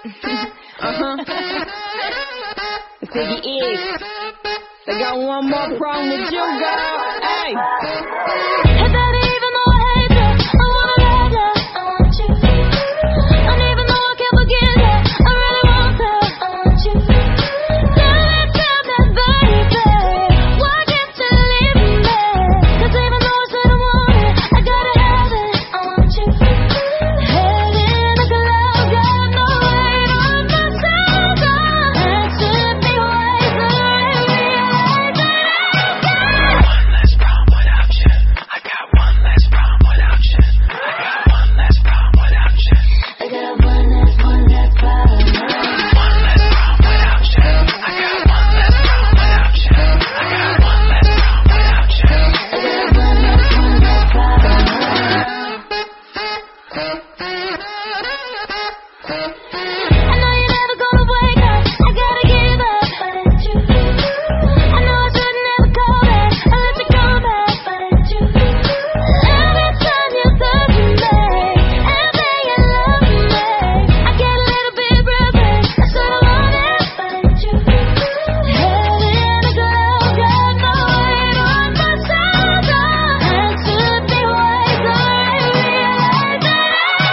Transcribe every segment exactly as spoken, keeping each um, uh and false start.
uh-huh. It's Iggy Iggs. They got one more problem with you, girl. Hey. Hey, baby, even though I hate you, I wanna love you. I want you. And even though I can't forget you, I really want to. I want you. Tell me, tell me, baby, why can't you leave me? 'Cause even though I said I want it, I gotta have it. I want you. Head in a glove, got no weight on my shoulders. That should be wiser and realize that I got one less, one less problem. One less problem without you. I got one less problem without you. I got one less problem without you. I got one less, one less problem. I know you're never gonna wake up. I gotta give up, but it's you. I know I shouldn't ever call back. I let you come back, but it's you. Every time you touch me, and say you love me, I get a little bit breathless. I should've known it, but it's you. Head in a glove, got no weight on my shoulders. That should be wiser and realize that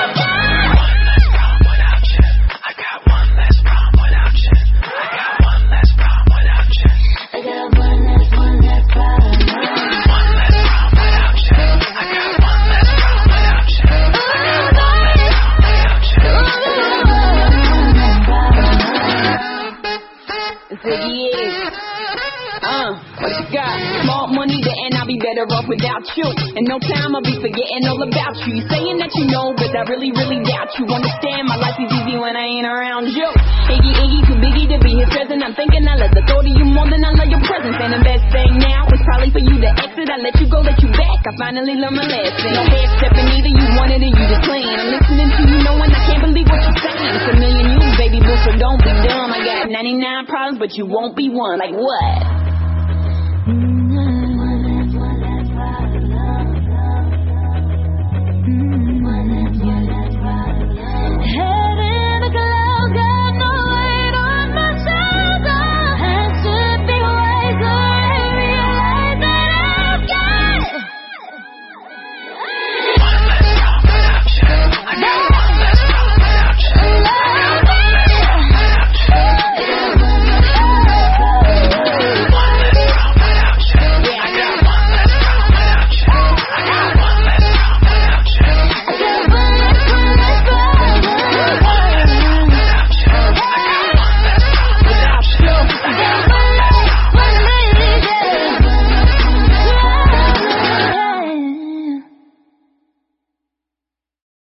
I got one less problem without you. I got one less problem without you. I got one less, one less problem. One less problem without you. I got one less problem without you. I got one less problem without you. It's Iggy Iggs. Uh, what you got? Small money to end, I'll be better off without you. In no time, I'll be forgetting all about you. You saying that you know, but I really, really doubt you. Understand, my life is easy when I ain't around you. Iggy Iggy, too biggie to be his present. I'm thinking I love the thought of you more than I love your presence. And the best thing now is probably for you to exit. I let you go, let you back. I finally learned my lesson. No head stepping either, you wanted it, you just playing. I'm listening to you knowing I can't believe what you're saying. It's a million you, baby boo, so don't be dumb. I got ninety-nine problems, but you won't be one. Like what?